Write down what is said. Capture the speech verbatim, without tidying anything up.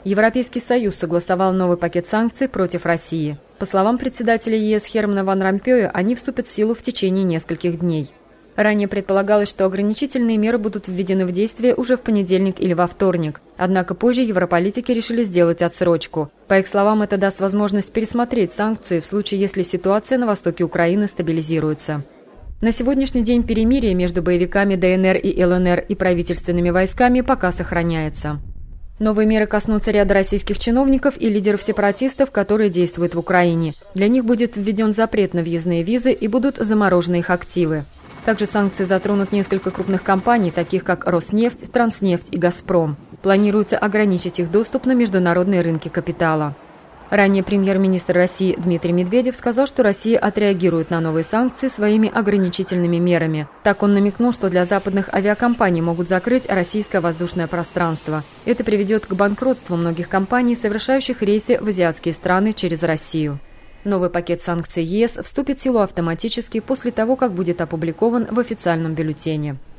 Европейский Союз согласовал новый пакет санкций против России. По словам председателя ЕС Хермана ван Ромпёя, они вступят в силу в течение нескольких дней. Ранее предполагалось, что ограничительные меры будут введены в действие уже в понедельник или во вторник. Однако позже европолитики решили сделать отсрочку. По их словам, это даст возможность пересмотреть санкции в случае, если ситуация на востоке Украины стабилизируется. На сегодняшний день перемирие между боевиками ДНР и ЛНР и правительственными войсками пока сохраняется. Новые меры коснутся ряда российских чиновников и лидеров сепаратистов, которые действуют в Украине. Для них будет введен запрет на въездные визы и будут заморожены их активы. Также санкции затронут несколько крупных компаний, таких как Роснефть, Транснефть и Газпром. Планируется ограничить их доступ на международные рынки капитала. Ранее премьер-министр России Дмитрий Медведев сказал, что Россия отреагирует на новые санкции своими ограничительными мерами. Так он намекнул, что для западных авиакомпаний могут закрыть российское воздушное пространство. Это приведет к банкротству многих компаний, совершающих рейсы в азиатские страны через Россию. Новый пакет санкций ЕС вступит в силу автоматически после того, как будет опубликован в официальном бюллетене.